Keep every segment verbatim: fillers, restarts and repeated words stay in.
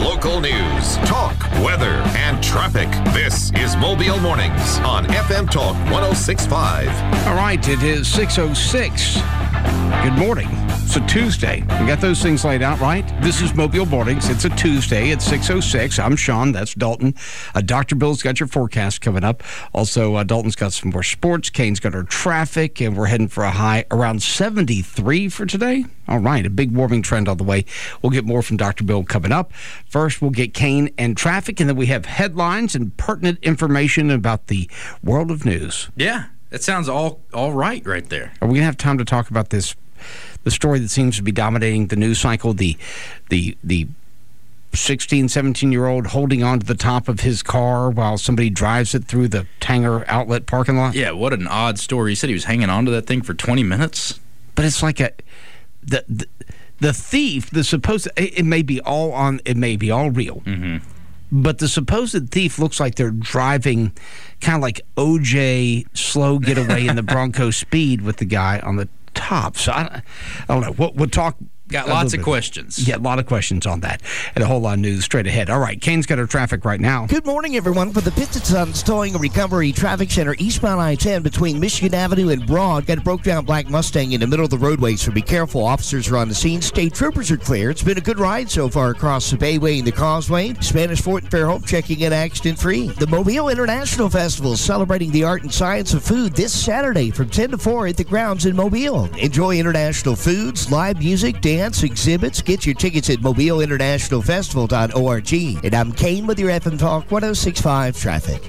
local news, talk, weather, and traffic. This is Mobile Mornings on F M Talk one oh six point five. All right, it is six oh six. Good morning. It's a Tuesday. We got those things laid out, right? This is Mobile Mornings. It's a Tuesday at six oh six. I'm Sean. That's Dalton. Uh, Doctor Bill's got your forecast coming up. Also, uh, Dalton's got some more sports. Kane's got our traffic, and we're heading for a high around seventy-three for today. All right, a big warming trend on the way. We'll get more from Doctor Bill coming up. First, we'll get Kane and traffic, and then we have headlines and pertinent information about the world of news. Yeah, that sounds all all right right there. Are we going to have time to talk about this, the story that seems to be dominating the news cycle, the the the sixteen, seventeen-year-old holding on to the top of his car while somebody drives it through the Tanger outlet parking lot? Yeah, what an odd story. He said he was hanging on to that thing for twenty minutes. But it's like a... The, the the thief, the supposed... It, it may be all on... It may be all real. Mm-hmm. But the supposed thief looks like they're driving kind of like O J slow getaway in the Bronco Speed with the guy on the top. So I don't, I don't know. We'll, we'll talk... Got lots of questions. Yeah, a lot of questions on that. And a whole lot of news straight ahead. All right, Kane's got our traffic right now. Good morning, everyone. For the Piston Suns Towing and Recovery Traffic Center, eastbound I ten between Michigan Avenue and Broad. Got a broke-down black Mustang in the middle of the roadway, so be careful. Officers are on the scene. State troopers are clear. It's been a good ride so far across the Bayway and the Causeway. Spanish Fort and Fairhope checking in accident-free. The Mobile International Festival celebrating the art and science of food this Saturday from ten to four at the grounds in Mobile. Enjoy international foods, live music, dance, exhibits. Get your tickets at mobile international festival dot org. And I'm Kane with your F M Talk one oh six point five traffic.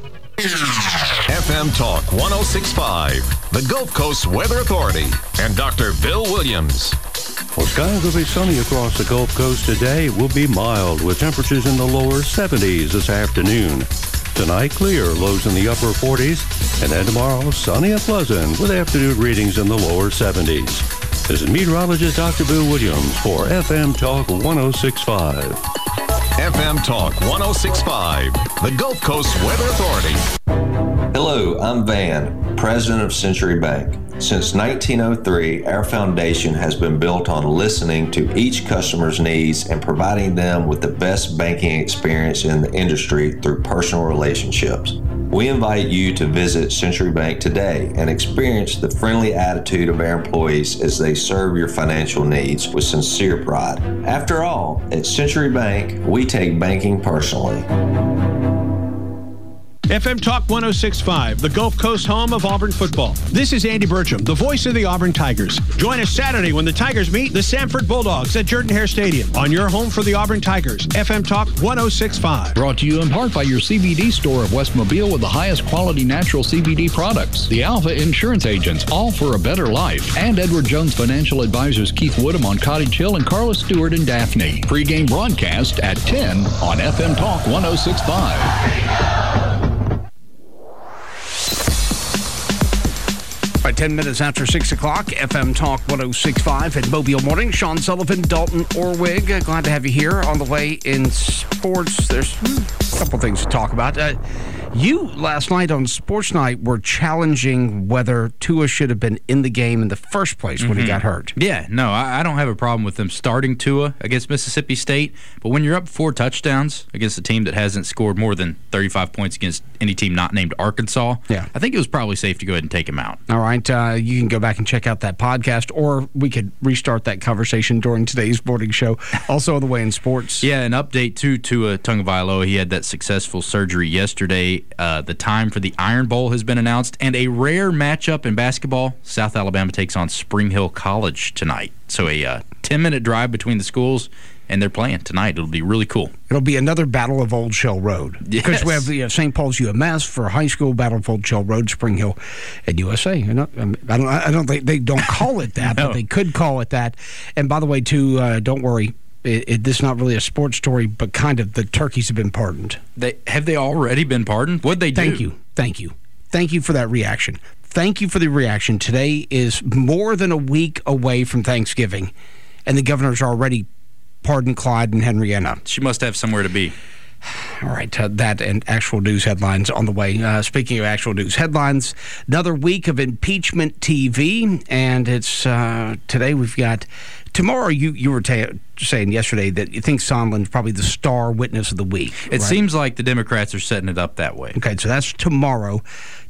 F M Talk one oh six point five, the Gulf Coast Weather Authority, and Doctor Bill Williams. Well, skies will be sunny across the Gulf Coast today. It will be mild with temperatures in the lower seventies this afternoon. Tonight, clear, lows in the upper forties. And then tomorrow, sunny and pleasant with afternoon readings in the lower seventies. This is meteorologist Doctor Bill Williams for F M Talk one oh six point five. F M Talk one oh six point five, the Gulf Coast Weather Authority. Hello, I'm Van, president of Century Bank. Since nineteen oh three, our foundation has been built on listening to each customer's needs and providing them with the best banking experience in the industry through personal relationships. We invite you to visit Century Bank today and experience the friendly attitude of our employees as they serve your financial needs with sincere pride. After all, at Century Bank, we take banking personally. F M Talk one oh six point five, the Gulf Coast home of Auburn football. This is Andy Burcham, the voice of the Auburn Tigers. Join us Saturday when the Tigers meet the Samford Bulldogs at Jordan-Hare Stadium on your home for the Auburn Tigers. F M Talk one oh six point five. Brought to you in part by your C B D store of West Mobile with the highest quality natural C B D products. The Alpha Insurance Agents, all for a better life. And Edward Jones Financial Advisors Keith Woodham on Cottage Hill and Carla Stewart in Daphne. Pre-game broadcast at ten on F M Talk one oh six point five. By ten minutes after six o'clock, F M Talk one oh six point five at Mobile Morning. Sean Sullivan, Dalton Orwig. Uh, glad to have you here on the way in sports. There's a couple things to talk about. Uh, you, last night on Sports Night, were challenging whether Tua should have been in the game in the first place when mm-hmm. he got hurt. Yeah, no, I, I don't have a problem with them starting Tua against Mississippi State, but when you're up four touchdowns against a team that hasn't scored more than thirty-five points against any team not named Arkansas, yeah. I think it was probably safe to go ahead and take him out. All right, uh, you can go back and check out that podcast, or we could restart that conversation during today's morning show. Also on the way in sports. Yeah, an update too to uh, Tagovailoa. He had that successful surgery yesterday. Uh, the time for the Iron Bowl has been announced, and a rare matchup in basketball. South Alabama takes on Spring Hill College tonight. So a uh, ten-minute drive between the schools, and they're playing tonight. It'll be really cool. It'll be another Battle of Old Shell Road. Because yes. we have the uh, Saint Paul's U M S for high school, Battle of Old Shell Road, Spring Hill, and U S A. You know, I don't, I don't think they don't call it that, no. but they could call it that. And by the way, too, uh, don't worry. It, it, this is not really a sports story, but kind of the turkeys have been pardoned. They Have they already been pardoned? What'd they do? Thank you. Thank you. Thank you for that reaction. Thank you for the reaction. Today is more than a week away from Thanksgiving, and the governor's already pardoned Clyde and Henrietta. She must have somewhere to be. All right, uh, that and actual news headlines on the way. Uh, speaking of actual news headlines, another week of impeachment T V, and it's uh, today we've got, tomorrow you, you were ta- saying yesterday that you think Sondland's probably the star witness of the week. It right? seems like the Democrats are setting it up that way. Okay, so that's tomorrow.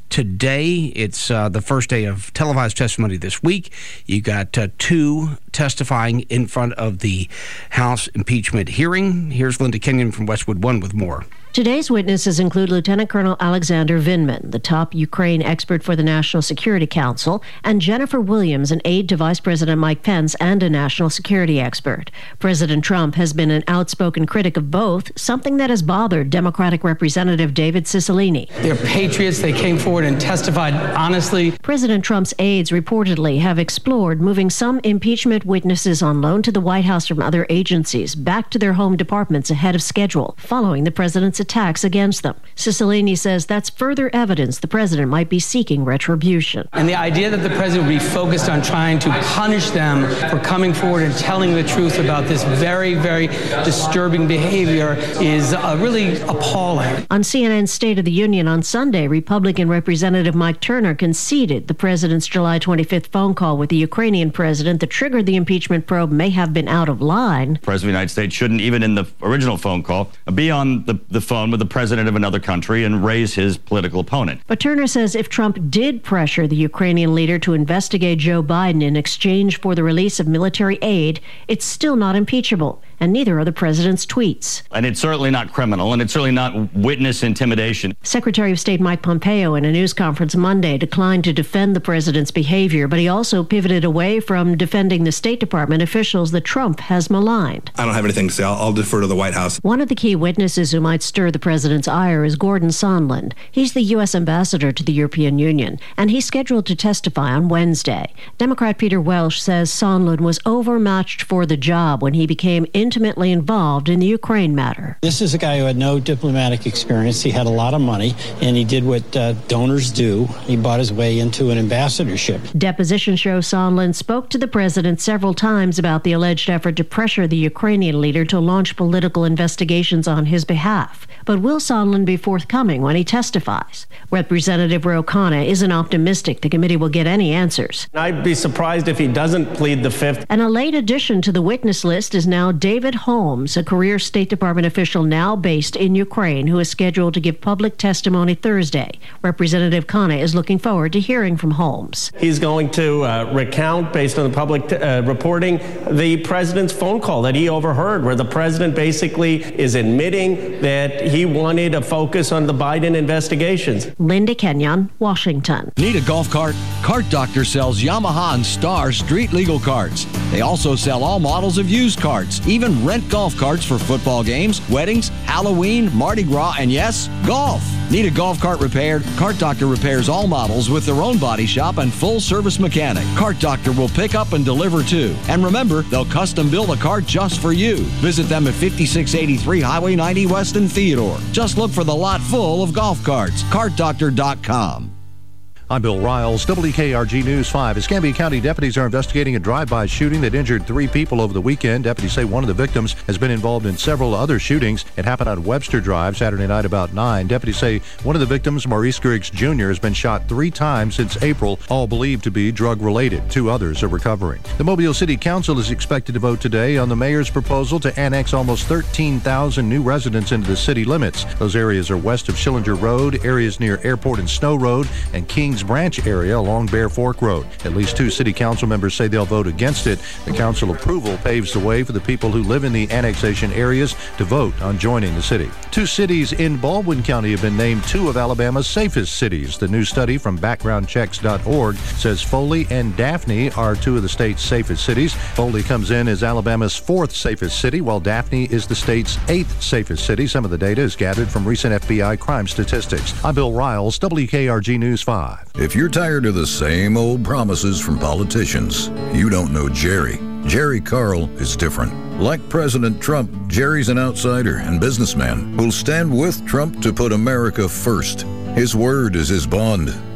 Today, it's uh, the first day of televised testimony this week. You got uh, two testifying in front of the House impeachment hearing. Here's Linda Kenyon from Westwood One with more. Today's witnesses include Lieutenant Colonel Alexander Vindman, the top Ukraine expert for the National Security Council, and Jennifer Williams, an aide to Vice President Mike Pence and a national security expert. President Trump has been an outspoken critic of both, something that has bothered Democratic Representative David Cicilline. They're patriots. They came forward and testified honestly. President Trump's aides reportedly have explored moving some impeachment witnesses on loan to the White House from other agencies back to their home departments ahead of schedule, following the president's attacks against them. Cicilline says that's further evidence the president might be seeking retribution. And the idea that the president would be focused on trying to punish them for coming forward and telling the truth about this very, very disturbing behavior is uh, really appalling. On C N N's State of the Union on Sunday, Republican Representative Mike Turner conceded the president's July twenty-fifth phone call with the Ukrainian president that triggered the impeachment probe may have been out of line. The President of the United States shouldn't, even in the original phone call, be on the, the phone with the president of another country and raise his political opponent. But Turner says if Trump did pressure the Ukrainian leader to investigate Joe Biden in exchange for the release of military aid, it's still not impeachable, and neither are the president's tweets. And it's certainly not criminal, and it's certainly not witness intimidation. Secretary of State Mike Pompeo in a news conference Monday declined to defend the president's behavior, but he also pivoted away from defending the State Department officials that Trump has maligned. I don't have anything to say. I'll, I'll defer to the White House. One of the key witnesses who might stir the president's ire is Gordon Sondland. He's the U S ambassador to the European Union, and he's scheduled to testify on Wednesday. Democrat Peter Welch says Sondland was overmatched for the job when he became intimately involved in the Ukraine matter. This is a guy who had no diplomatic experience. He had a lot of money, and he did what uh, donors do. He bought his way into an ambassadorship. Deposition shows Sondland spoke to the president several times about the alleged effort to pressure the Ukrainian leader to launch political investigations on his behalf. But will Sondland be forthcoming when he testifies? Representative Ro Khanna isn't optimistic the committee will get any answers. I'd be surprised if he doesn't plead the fifth. And a late addition to the witness list is now David Holmes, a career State Department official now based in Ukraine, who is scheduled to give public testimony Thursday. Representative Khanna is looking forward to hearing from Holmes. He's going to uh, recount, based on the public t- uh, reporting, the president's phone call that he overheard, where the president basically is admitting that he wanted a focus on the Biden investigations. Linda Kenyon, Washington. Need a golf cart? Cart Doctor sells Yamaha and Star street legal carts. They also sell all models of used carts, even rent golf carts for football games, weddings, Halloween, Mardi Gras, and yes, golf. Need a golf cart repaired? Cart Doctor repairs all models with their own body shop and full service mechanic. Cart Doctor will pick up and deliver too. And remember, they'll custom build a cart just for you. Visit them at fifty-six eighty-three Highway ninety West in Theodore. Just look for the lot full of golf carts. cart doctor dot com. I'm Bill Riles, W K R G News five. Escambia County deputies are investigating a drive-by shooting that injured three people over the weekend. Deputies say one of the victims has been involved in several other shootings. It happened on Webster Drive Saturday night about nine. Deputies say one of the victims, Maurice Griggs Junior, has been shot three times since April, all believed to be drug-related. Two others are recovering. The Mobile City Council is expected to vote today on the mayor's proposal to annex almost thirteen thousand new residents into the city limits. Those areas are west of Schillinger Road, areas near Airport and Snow Road, and Kings Branch area along Bear Fork Road. At least two city council members say they'll vote against it. The council approval paves the way for the people who live in the annexation areas to vote on joining the city. Two cities in Baldwin County have been named two of Alabama's safest cities. The new study from background checks dot org says Foley and Daphne are two of the state's safest cities. Foley comes in as Alabama's fourth safest city, while Daphne is the state's eighth safest city. Some of the data is gathered from recent F B I crime statistics. I'm Bill Riles, W K R G News five. If you're tired of the same old promises from politicians, you don't know Jerry. Jerry Carl is different. Like President Trump, Jerry's an outsider and businessman who'll stand with Trump to put America first. His word is his bond.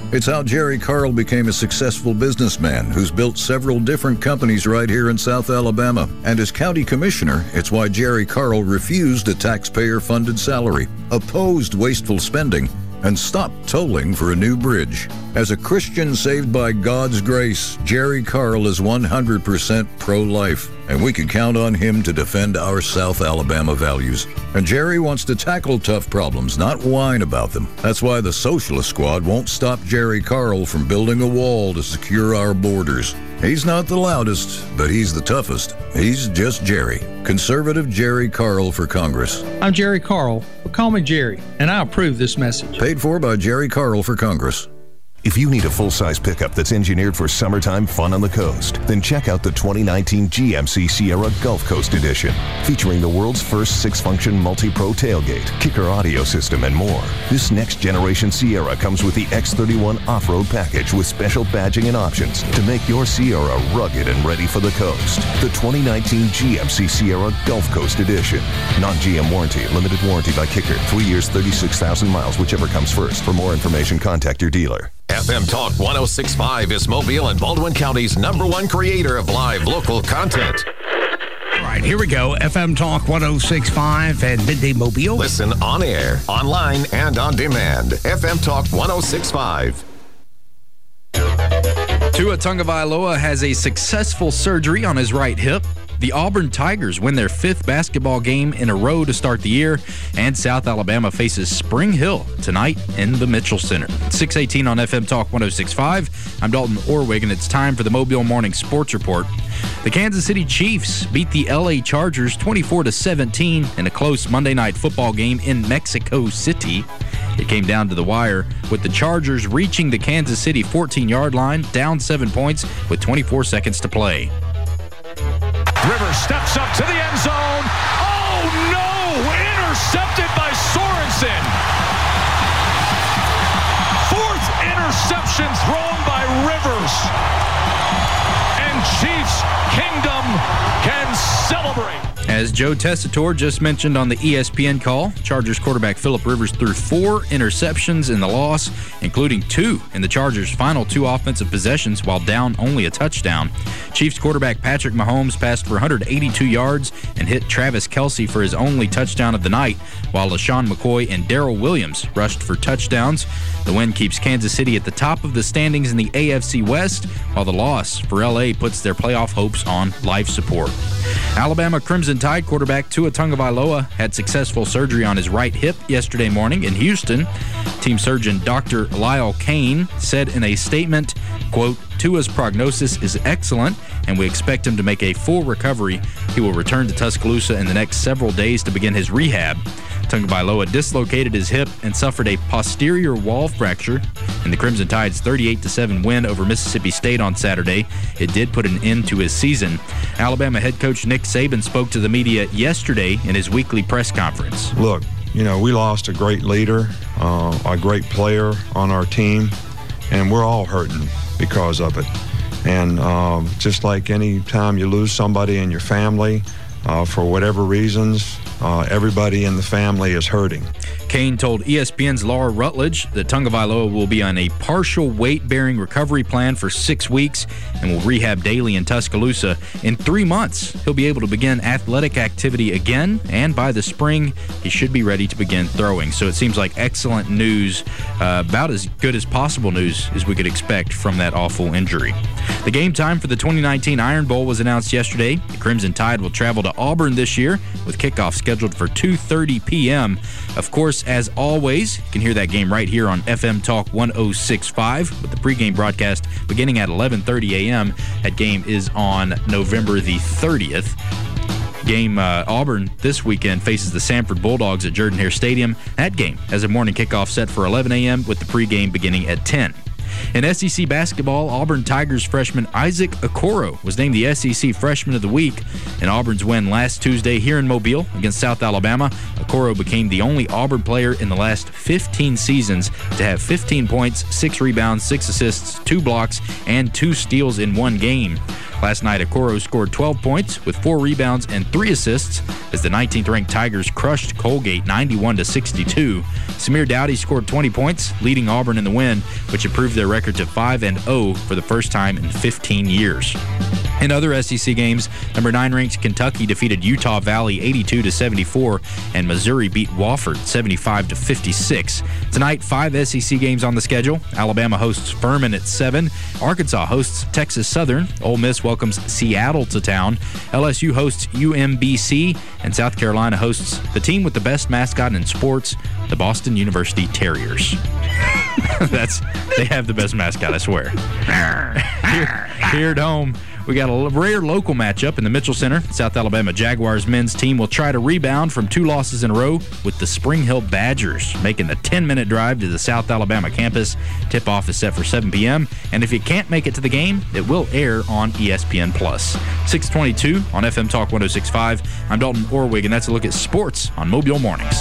It's how Jerry Carl became a successful businessman who's built several different companies right here in South Alabama. And as county commissioner, it's why Jerry Carl refused a taxpayer-funded salary, opposed wasteful spending, and stopped tolling for a new bridge. As a Christian saved by God's grace, Jerry Carl is one hundred percent pro-life, and we can count on him to defend our South Alabama values. And Jerry wants to tackle tough problems, not whine about them. That's why the Socialist Squad won't stop Jerry Carl from building a wall to secure our borders. He's not the loudest, but he's the toughest. He's just Jerry. Conservative Jerry Carl for Congress. I'm Jerry Carl, but call me Jerry, and I approve this message. Paid for by Jerry Carl for Congress. If you need a full-size pickup that's engineered for summertime fun on the coast, then check out the twenty nineteen G M C Sierra Gulf Coast Edition. Featuring the world's first six-function multi-pro tailgate, kicker audio system, and more. This next-generation Sierra comes with the X thirty-one off-road package with special badging and options to make your Sierra rugged and ready for the coast. The twenty nineteen G M C Sierra Gulf Coast Edition. Non-G M warranty, limited warranty by kicker, three years, thirty-six thousand miles, whichever comes first. For more information, contact your dealer. F M Talk one oh six point five is Mobile and Baldwin County's number one creator of live local content. All right, here we go. F M Talk one oh six point five and Midday Mobile. Listen on air, online, and on demand. F M Talk one oh six point five. Tua Tagovailoa has a successful surgery on his right hip. The Auburn Tigers win their fifth basketball game in a row to start the year, and South Alabama faces Spring Hill tonight in the Mitchell Center. six eighteen on F M Talk one oh six point five. I'm Dalton Orwig, and it's time for the Mobile Morning Sports Report. The Kansas City Chiefs beat the L A Chargers twenty-four to seventeen in a close Monday night football game in Mexico City. It came down to the wire, with the Chargers reaching the Kansas City fourteen-yard line, down seven points with twenty-four seconds to play. Rivers steps up to the end zone. Oh, no! Intercepted by Sorensen. Fourth interception thrown by Rivers. And Chiefs Kingdom can celebrate. As Joe Tessitore just mentioned on the E S P N call, Chargers quarterback Phillip Rivers threw four interceptions in the loss, including two in the Chargers' final two offensive possessions while down only a touchdown. Chiefs quarterback Patrick Mahomes passed for one hundred eighty-two yards and hit Travis Kelce for his only touchdown of the night, while LaShawn McCoy and Darrell Williams rushed for touchdowns. The win keeps Kansas City at the top of the standings in the A F C West, while the loss for L A puts their playoff hopes on life support. Alabama Crimson Tide quarterback Tua Tagovailoa had successful surgery on his right hip yesterday morning in Houston. Team surgeon Doctor Lyle Kane said in a statement, quote, "Tua's prognosis is excellent, and we expect him to make a full recovery. He will return to Tuscaloosa in the next several days to begin his rehab." Tagovailoa dislocated his hip and suffered a posterior wall fracture in the Crimson Tide's thirty-eight to seven win over Mississippi State on Saturday. It did put an end to his season. Alabama head coach Nick Saban spoke to the media yesterday in his weekly press conference. Look, you know, we lost a great leader, uh, a great player on our team, and we're all hurting because of it. And um, just like any time you lose somebody in your family, uh, for whatever reasons, uh, everybody in the family is hurting. Kane told E S P N's Laura Rutledge that Tagovailoa will be on a partial weight-bearing recovery plan for six weeks and will rehab daily in Tuscaloosa. In three months, he'll be able to begin athletic activity again, and by the spring, he should be ready to begin throwing. So it seems like excellent news, uh, about as good as possible news as we could expect from that awful injury. The game time for the twenty nineteen Iron Bowl was announced yesterday. The Crimson Tide will travel to Auburn this year, with kickoff scheduled for two thirty p.m. Of course, as always, you can hear that game right here on F M Talk one oh six point five with the pregame broadcast beginning at eleven thirty a.m. That game is on November the thirtieth. Game uh, Auburn this weekend faces the Samford Bulldogs at Jordan-Hare Stadium. That game has a morning kickoff set for eleven a.m. with the pregame beginning at ten. In S E C basketball, Auburn Tigers freshman Isaac Okoro was named the S E C Freshman of the Week in Auburn's win last Tuesday here in Mobile against South Alabama. Okoro became the only Auburn player in the last fifteen seasons to have fifteen points, six rebounds, six assists, two blocks, and two steals in one game. Last night, Okoro scored twelve points with four rebounds and three assists as the nineteenth-ranked Tigers crushed Colgate ninety-one to sixty-two. Samir Dowdy scored twenty points, leading Auburn in the win, which improved their record to five and oh for the first time in fifteen years. In other S E C games, number nine ranked Kentucky defeated Utah Valley eighty-two to seventy-four, and Missouri beat Wofford seventy-five to fifty-six. Tonight, five S E C games on the schedule. Alabama hosts Furman at seven. Arkansas hosts Texas Southern. Ole Miss welcomes Seattle to town. L S U hosts U M B C, and South Carolina hosts the team with the best mascot in sports, the Boston University Terriers. That's they have the best mascot, I swear. here, here at home, we got a rare local matchup in the Mitchell Center. South Alabama Jaguars men's team will try to rebound from two losses in a row with the Spring Hill Badgers making the ten-minute drive to the South Alabama campus. Tip-off is set for seven p.m., and if you can't make it to the game, it will air on E S P N plus. six twenty-two on F M Talk one oh six point five. I'm Dalton Orwig, and that's a look at sports on Mobile Mornings.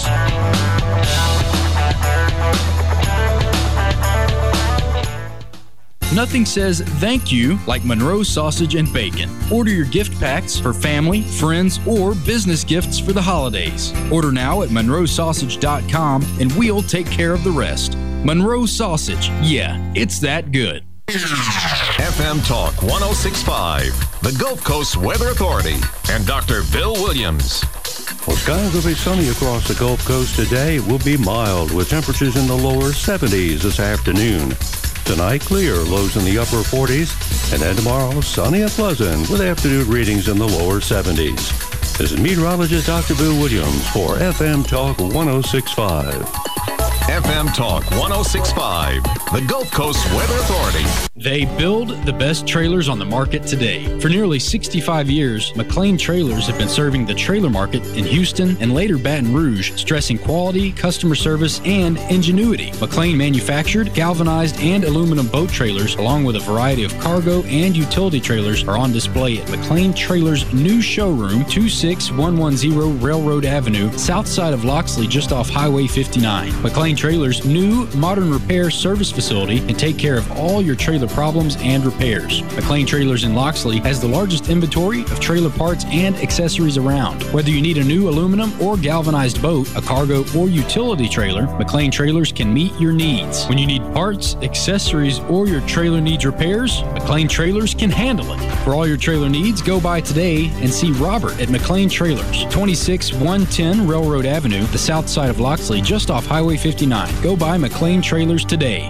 Nothing says thank you like Monroe Sausage and Bacon. Order your gift packs for family, friends, or business gifts for the holidays. Order now at monroe sausage dot com and we'll take care of the rest. Monroe Sausage, yeah, it's that good. F M Talk one oh six point five, the Gulf Coast Weather Authority, and Doctor Bill Williams. Well, skies will be sunny across the Gulf Coast today. It will be mild with temperatures in the lower seventies this afternoon. Tonight, clear, lows in the upper forties, and then tomorrow, sunny and pleasant with afternoon readings in the lower seventies. This is meteorologist Doctor Bill Williams for F M Talk one oh six point five. F M Talk one oh six point five, the Gulf Coast Weather Authority. They build the best trailers on the market today. For nearly sixty-five years, McLean Trailers have been serving the trailer market in Houston and later Baton Rouge, stressing quality, customer service, and ingenuity. McLean manufactured, galvanized, and aluminum boat trailers, along with a variety of cargo and utility trailers, are on display at McLean Trailers' new showroom, two six one one zero Railroad Avenue, south side of Loxley, just off Highway fifty-nine. McLean Trailers' new modern repair service facility can take care of all your trailer problems and repairs. McLean Trailers in Loxley has the largest inventory of trailer parts and accessories around. Whether you need a new aluminum or galvanized boat, a cargo or utility trailer, McLean Trailers can meet your needs. When you need parts, accessories, or your trailer needs repairs, McLean Trailers can handle it. For all your trailer needs, go by today and see Robert at McLean Trailers, twenty-six one ten Railroad Avenue, the south side of Loxley, just off Highway fifty-nine. Go by McLean Trailers today.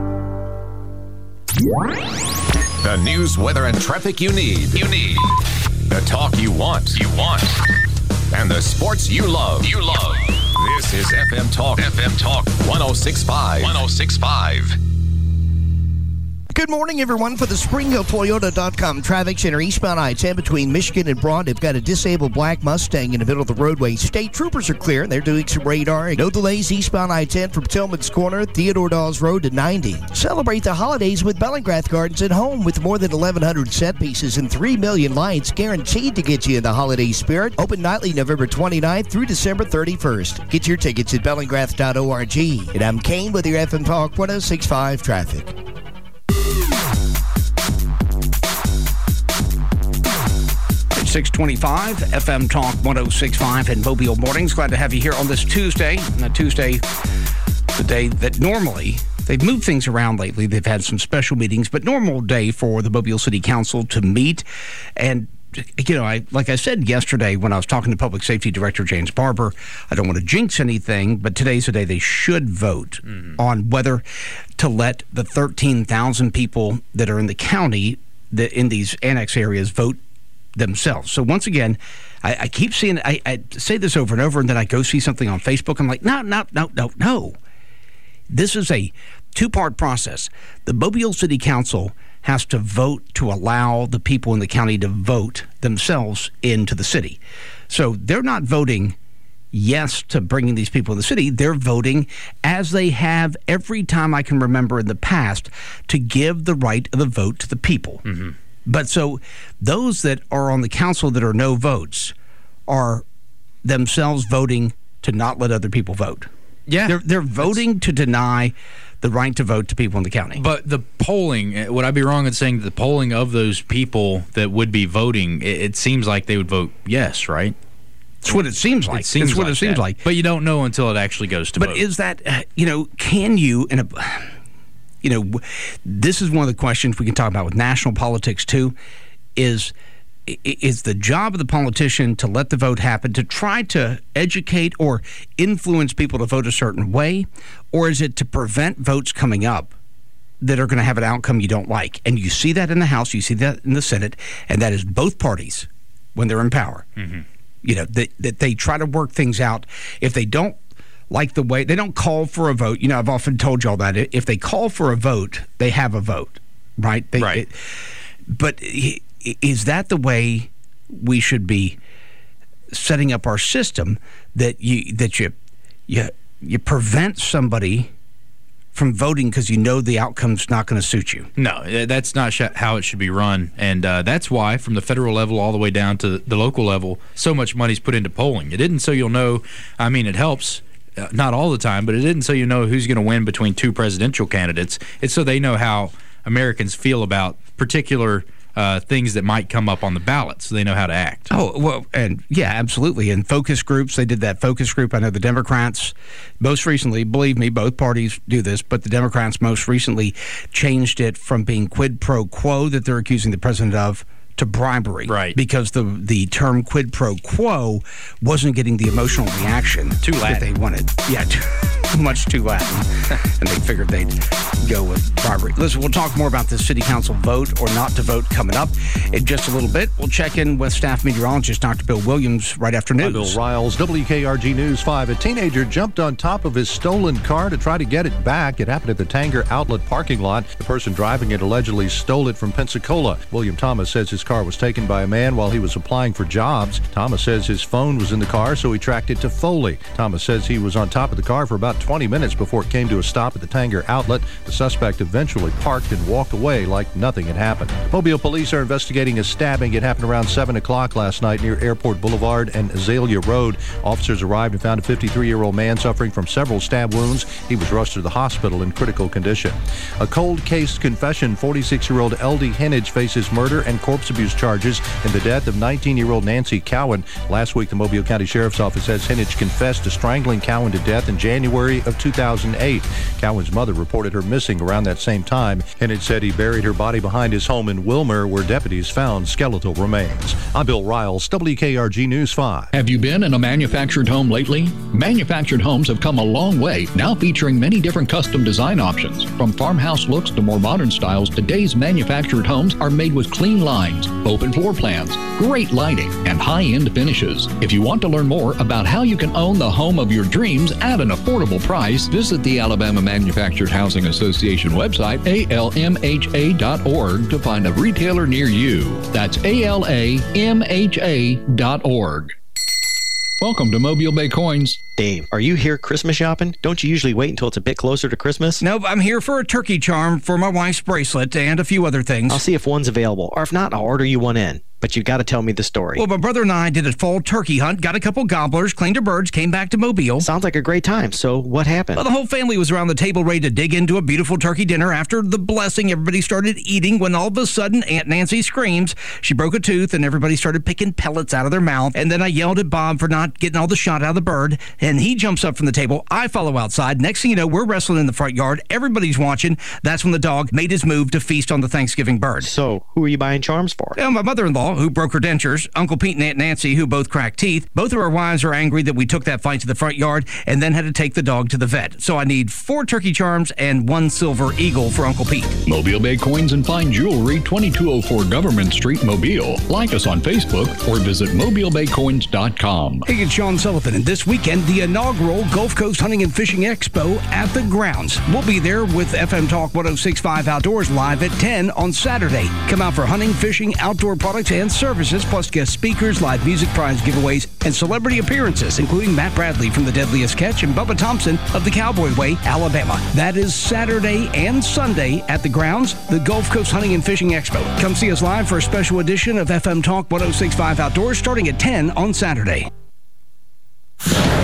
The news, weather, and traffic you need. You need. The talk you want. You want. And the sports you love. You love. This is F M Talk. F M Talk one oh six point five. one oh six point five. Good morning, everyone. For the Spring Hill Toyota dot com traffic center, eastbound I ten between Michigan and Broad, they've got a disabled black Mustang in the middle of the roadway. State troopers are clear. They're doing some radar. No delays eastbound I ten from Tillman's Corner, Theodore Dawes Road to ninety. Celebrate the holidays with Bellingrath Gardens at home with more than eleven hundred set pieces and three million lights guaranteed to get you in the holiday spirit. Open nightly November twenty-ninth through December thirty-first. Get your tickets at bellingrath dot org. And I'm Kane with your F M Talk one oh six point five traffic. six twenty-five, F M Talk one oh six point five and Mobile Mornings. Glad to have you here on this Tuesday. And Tuesday, the day that normally, they've moved things around lately. They've had some special meetings, but normal day for the Mobile City Council to meet. And, you know, I like I said yesterday when I was talking to Public Safety Director James Barber, I don't want to jinx anything, but today's the day they should vote mm-hmm. on whether to let the thirteen thousand people that are in the county that in these annex areas vote themselves. So once again, I, I keep seeing, I, I say this over and over, and then I go see something on Facebook. I'm like, no, no, no, no, no. This is a two-part process. The Mobile City Council has to vote to allow the people in the county to vote themselves into the city. So they're not voting yes to bringing these people in the city. They're voting, as they have every time I can remember in the past, to give the right of the vote to the people. Mm-hmm. But so those that are on the council that are no votes are themselves voting to not let other people vote. Yeah. They're, they're voting to deny the right to vote to people in the county. But the polling, would I be wrong in saying that the polling of those people that would be voting, it, it seems like they would vote yes, right? That's what it seems like. It seems That's what like it seems that. like. But you don't know until it actually goes to but vote. But is that, uh, you know, can you, in a... You know, this is one of the questions we can talk about with national politics, too, is is the job of the politician to let the vote happen, to try to educate or influence people to vote a certain way, or is it to prevent votes coming up that are going to have an outcome you don't like? And you see that in the House, you see that in the Senate, and that is both parties when they're in power. Mm-hmm. You know, that, that they try to work things out. If they don't like the way, they don't call for a vote. You know, I've often told you all that. If they call for a vote, they have a vote, right? They, right. It, but is that the way we should be setting up our system, that you that you you, you prevent somebody from voting because you know the outcome's not going to suit you? No, that's not sh- how it should be run. And uh, that's why, from the federal level all the way down to the local level, so much money's put into polling. It isn't so you'll know, I mean, it helps, uh, not all the time, but it isn't so you know who's going to win between two presidential candidates. It's so they know how Americans feel about particular Uh, things that might come up on the ballot, so they know how to act. Oh, well, and yeah, absolutely. And focus groups, they did that focus group. I know the Democrats most recently, believe me, both parties do this, but the Democrats most recently changed it from being quid pro quo that they're accusing the president of to bribery. Right. Because the the term quid pro quo wasn't getting the emotional reaction too Latin. that they wanted. Yeah, too, much too Latin. And they figured they'd go with bribery. Listen, we'll talk more about this city council vote or not to vote coming up in just a little bit. We'll check in with staff meteorologist Doctor Bill Williams right after news. I'm Bill Riles, W K R G News five. A teenager jumped on top of his stolen car to try to get it back. It happened at the Tanger Outlet parking lot. The person driving it allegedly stole it from Pensacola. William Thomas says his car was taken by a man while he was applying for jobs. Thomas says his phone was in the car, so he tracked it to Foley. Thomas says he was on top of the car for about twenty minutes before it came to a stop at the Tanger Outlet. The suspect eventually parked and walked away like nothing had happened. Mobile police are investigating a stabbing. It happened around seven o'clock last night near Airport Boulevard and Azalea Road. Officers arrived and found a fifty-three-year-old man suffering from several stab wounds. He was rushed to the hospital in critical condition. A cold case confession. forty-six-year-old L D Henage faces murder and corpse abuse charges in the death of nineteen-year-old Nancy Cowan. Last week, the Mobile County Sheriff's Office says Henage confessed to strangling Cowan to death in January of two thousand eight. Cowan's mother reported her missing around that same time. Henage said he buried her body behind his home in Wilmer, where deputies found skeletal remains. I'm Bill Riles, W K R G News five. Have you been in a manufactured home lately? Manufactured homes have come a long way, now featuring many different custom design options. From farmhouse looks to more modern styles, today's manufactured homes are made with clean lines, open floor plans, great lighting, and high-end finishes. If you want to learn more about how you can own the home of your dreams at an affordable price, visit the Alabama Manufactured Housing Association website, A L M H A dot org, to find a retailer near you. That's A L A M H A dot org. Welcome to Mobile Bay Coins. Dave, are you here Christmas shopping? Don't you usually wait until it's a bit closer to Christmas? Nope, I'm here for a turkey charm for my wife's bracelet and a few other things. I'll see if one's available, or if not, I'll order you one in. But you got to tell me the story. Well, my brother and I did a fall turkey hunt, got a couple gobblers, cleaned our birds, came back to Mobile. Sounds like a great time. So what happened? Well, the whole family was around the table ready to dig into a beautiful turkey dinner. After the blessing, everybody started eating when all of a sudden Aunt Nancy screams. She broke a tooth and everybody started picking pellets out of their mouth. And then I yelled at Bob for not getting all the shot out of the bird. And he jumps up from the table. I follow outside. Next thing you know, we're wrestling in the front yard. Everybody's watching. That's when the dog made his move to feast on the Thanksgiving bird. So who are you buying charms for? Well, my mother-in-law, who broke her dentures, Uncle Pete and Aunt Nancy, who both cracked teeth. Both of our wives are angry that we took that fight to the front yard and then had to take the dog to the vet. So I need four turkey charms and one silver eagle for Uncle Pete. Mobile Bay Coins and Fine Jewelry, twenty-two oh four Government Street, Mobile. Like us on Facebook or visit mobile bay coins dot com. Hey, it's Sean Sullivan, and this weekend, the inaugural Gulf Coast Hunting and Fishing Expo at the grounds. We'll be there with F M Talk one oh six point five Outdoors live at ten on Saturday. Come out for hunting, fishing, outdoor products, and services, plus guest speakers, live music, prize giveaways, and celebrity appearances, including Matt Bradley from The Deadliest Catch and Bubba Thompson of the Cowboy Way, Alabama. That is Saturday and Sunday at the grounds, the Gulf Coast Hunting and Fishing Expo. Come see us live for a special edition of F M Talk one oh six point five Outdoors starting at ten on Saturday.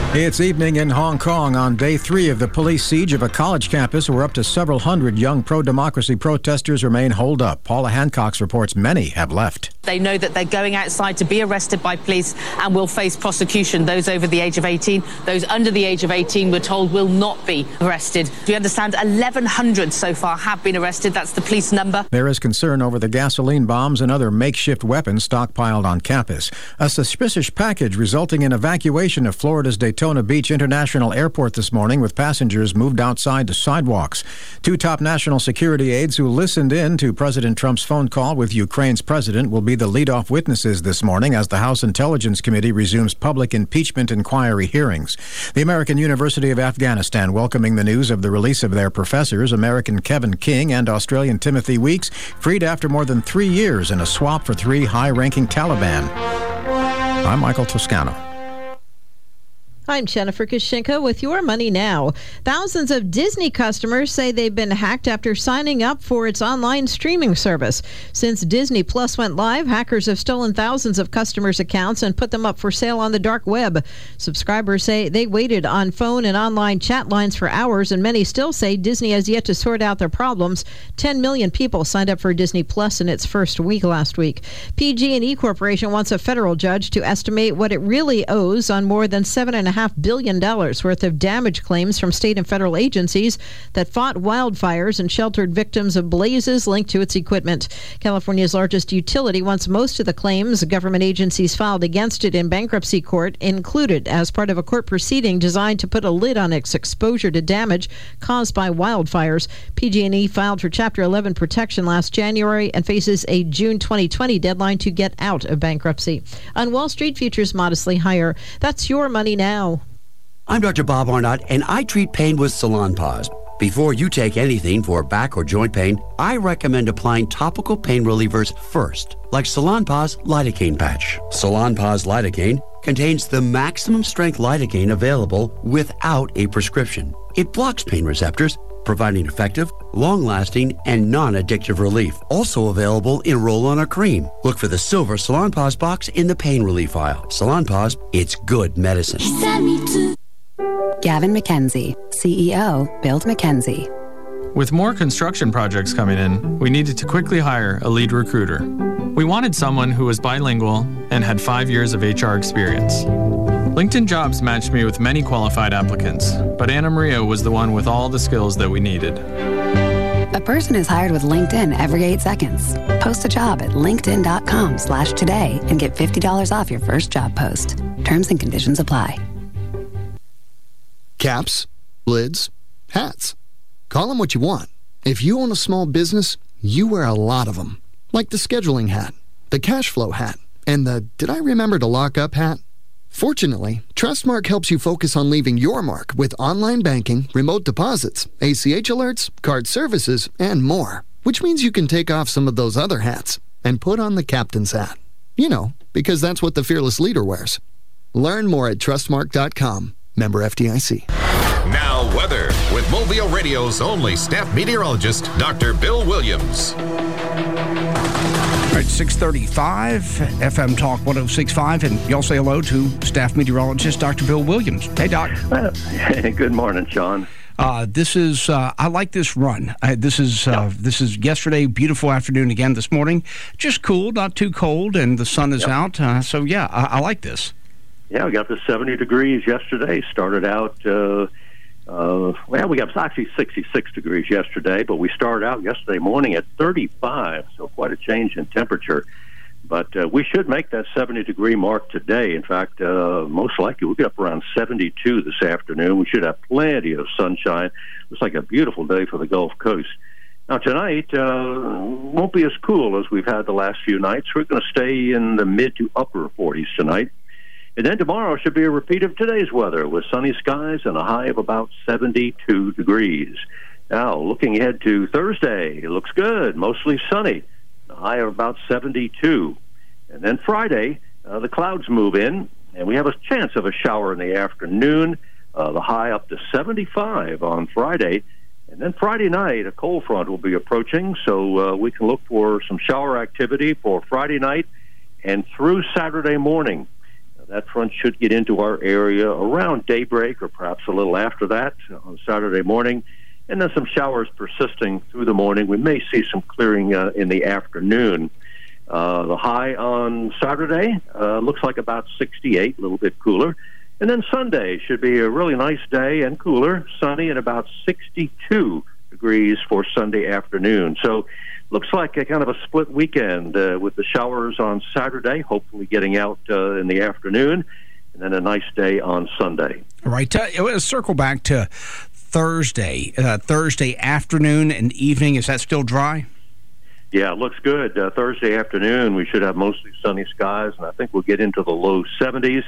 It's evening in Hong Kong on day three of the police siege of a college campus where up to several hundred young pro-democracy protesters remain holed up. Paula Hancock reports many have left. They know that they're going outside to be arrested by police and will face prosecution. Those over the age of eighteen, those under the age of eighteen, we're told, will not be arrested. We understand eleven hundred so far have been arrested. That's the police number. There is concern over the gasoline bombs and other makeshift weapons stockpiled on campus. A suspicious package resulting in evacuation of Florida's Daytona Beach International Airport this morning, with passengers moved outside to sidewalks. Two top national security aides who listened in to President Trump's phone call with Ukraine's president will be the lead-off witnesses this morning as the House Intelligence Committee resumes public impeachment inquiry hearings. The American University of Afghanistan welcoming the news of the release of their professors, American Kevin King and Australian Timothy Weeks, freed after more than three years in a swap for three high-ranking Taliban. I'm Michael Toscano. I'm Jennifer Kashinka with Your Money Now. Thousands of Disney customers say they've been hacked after signing up for its online streaming service. Since Disney Plus went live, hackers have stolen thousands of customers' accounts and put them up for sale on the dark web. Subscribers say they waited on phone and online chat lines for hours, and many still say Disney has yet to sort out their problems. ten million people signed up for Disney Plus in its first week last week. P G and E Corporation wants a federal judge to estimate what it really owes on more than seven and a half billion dollars worth of damage claims from state and federal agencies that fought wildfires and sheltered victims of blazes linked to its equipment. California's largest utility wants most of the claims government agencies filed against it in bankruptcy court included as part of a court proceeding designed to put a lid on its exposure to damage caused by wildfires. P G and E filed for Chapter eleven protection last January and faces a June twenty twenty deadline to get out of bankruptcy. On Wall Street, futures modestly higher. That's Your Money Now. I'm Doctor Bob Arnott, and I treat pain with Salonpas. Before you take anything for back or joint pain, I recommend applying topical pain relievers first, like Salonpas Lidocaine Patch. Salonpas Lidocaine contains the maximum strength lidocaine available without a prescription. It blocks pain receptors, providing effective, long-lasting, and non-addictive relief. Also available in roll-on or cream. Look for the silver Salonpas box in the pain relief aisle. Salonpas, it's good medicine. Gavin McKenzie, C E O, Build McKenzie. With more construction projects coming in, we needed to quickly hire a lead recruiter. We wanted someone who was bilingual and had five years of H R experience. LinkedIn Jobs matched me with many qualified applicants, but Anna Maria was the one with all the skills that we needed. A person is hired with LinkedIn every eight seconds. Post a job at linkedin.com slash today and get fifty dollars off your first job post. Terms and conditions apply. Caps, lids, hats. Call them what you want. If you own a small business, you wear a lot of them. Like the scheduling hat, the cash flow hat, and the did I remember to lock up hat? Fortunately, Trustmark helps you focus on leaving your mark with online banking, remote deposits, A C H alerts, card services, and more. Which means you can take off some of those other hats and put on the captain's hat. You know, because that's what the fearless leader wears. Learn more at trustmark dot com. Member F D I C. Now weather with Mobile Radio's only staff meteorologist, Doctor Bill Williams. All right, six thirty-five, F M Talk one oh six point five, and y'all say hello to staff meteorologist Doctor Bill Williams. Hey, Doc. Uh, hey, good morning, Sean. Uh, this is, uh, I like this run. I, this is uh, yep. This is yesterday, beautiful afternoon again this morning. Just cool, not too cold, and the sun is yep. out. Uh, so, yeah, I, I like this. Yeah, we got to seventy degrees yesterday. Started out, uh, uh, well, we got actually sixty-six degrees yesterday, but we started out yesterday morning at thirty-five, so quite a change in temperature. But uh, we should make that seventy-degree mark today. In fact, uh, most likely we'll get up around seventy-two this afternoon. We should have plenty of sunshine. Looks like a beautiful day for the Gulf Coast. Now, tonight uh, won't be as cool as we've had the last few nights. We're going to stay in the mid to upper forties tonight. And then tomorrow should be a repeat of today's weather with sunny skies and a high of about seventy-two degrees. Now, looking ahead to Thursday, it looks good, mostly sunny, a high of about seventy-two. And then Friday, uh, the clouds move in, and we have a chance of a shower in the afternoon, uh, the high up to seventy-five on Friday. And then Friday night, a cold front will be approaching, so uh, we can look for some shower activity for Friday night and through Saturday morning. That front should get into our area around daybreak or perhaps a little after that on Saturday morning. And then some showers persisting through the morning. We may see some clearing uh, in the afternoon. Uh, the high on Saturday uh, looks like about sixty-eight, a little bit cooler. And then Sunday should be a really nice day and cooler, sunny and about sixty-two degrees for Sunday afternoon. So looks like a kind of a split weekend uh, with the showers on Saturday, hopefully getting out uh, in the afternoon, and then a nice day on Sunday. All right. Uh, let's circle back to Thursday. Uh, Thursday afternoon and evening, is that still dry? Yeah, it looks good. Uh, Thursday afternoon, we should have mostly sunny skies, and I think we'll get into the low seventies.